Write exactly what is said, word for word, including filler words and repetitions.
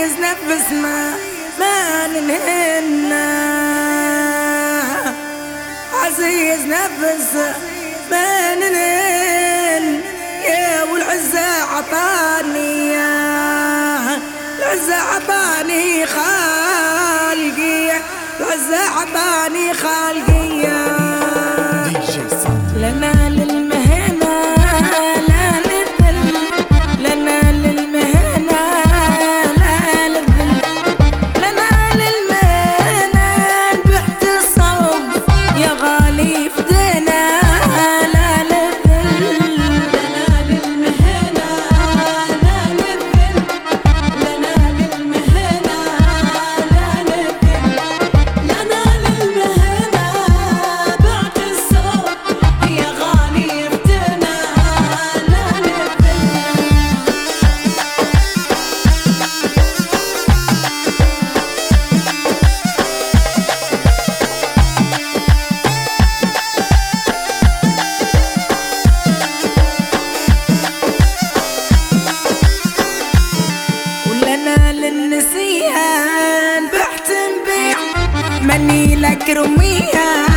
عزيز نفس ما ما ننهنا، عزيز نفس ما ننهن يا والعزة عطاني، العزة عطاني خالقي، العزة عطاني خالقي. لنا للمهنة لا للذل، لنا للمهنة لا للذل، لنا للمهنة باحتصام يا غالي فدنا لا للذل، لنا للمهنة لا للذل، لنا للمهنة لا للذل، لنا للمهنة باعتصام يا غالي فدنا لا للذل. ولنا للنسيان بحت نبيع مني لك رميها